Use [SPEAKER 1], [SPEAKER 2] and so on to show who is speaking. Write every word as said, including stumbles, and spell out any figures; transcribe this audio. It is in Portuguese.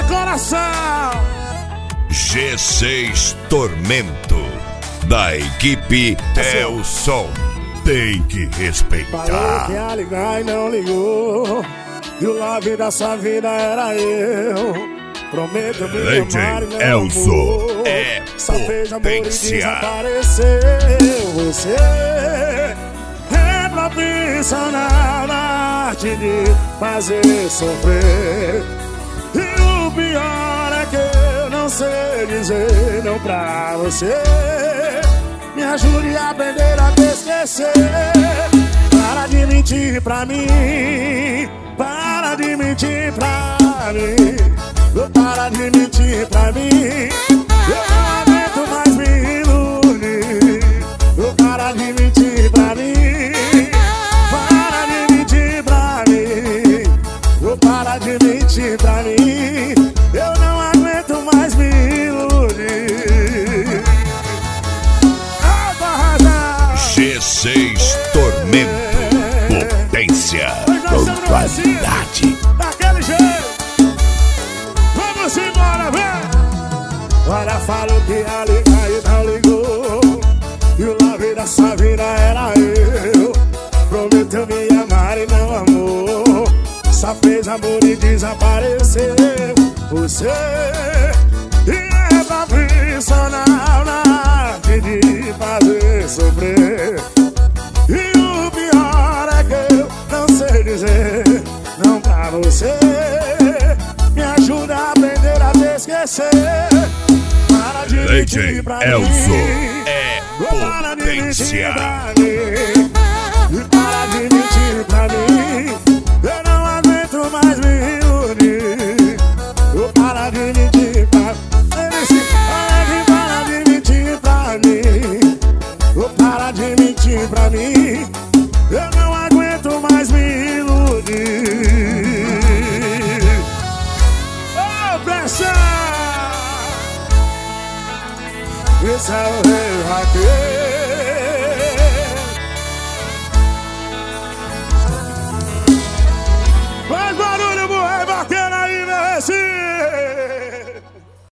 [SPEAKER 1] coração.
[SPEAKER 2] G seis Tormento, da equipe É o Som. Tem que respeitar.
[SPEAKER 1] Falou que ia ligar e não ligou, e o love da sua vida era eu. Prometo me
[SPEAKER 2] Leite
[SPEAKER 1] amar e não
[SPEAKER 2] Elso
[SPEAKER 1] amor.
[SPEAKER 2] é
[SPEAKER 1] Só fez amor e
[SPEAKER 2] potência.
[SPEAKER 1] desapareceu. Você é profissional na arte de fazer sofrer, e o pior é que eu não sei dizer não pra você. Me ajude a aprender a te esquecer. Para de mentir pra mim, para de mentir pra mim, para de mentir pra mim. Eu não aguento mais me iludir. Para de mentir pra mim, para de mentir pra mim, para de mentir pra mim. Eu não aguento mais me iludir.
[SPEAKER 2] G seis Tormento, potência com qualidade.
[SPEAKER 1] Daquele jeito. Vamos embora, vem. Olha, falou que ia ligar e não ligou, e o love da sua vida era eu. Prometeu me amar e não amou, só fez amor e desapareceu. Você é profissional na arte de fazer sofrer, e o pior é que eu não sei dizer não pra você. Me ajuda a aprender a te esquecer. Para de
[SPEAKER 2] Leite
[SPEAKER 1] mentir pra
[SPEAKER 2] Elso
[SPEAKER 1] mim,
[SPEAKER 2] é
[SPEAKER 1] para de mentir
[SPEAKER 2] potência.
[SPEAKER 1] pra mim.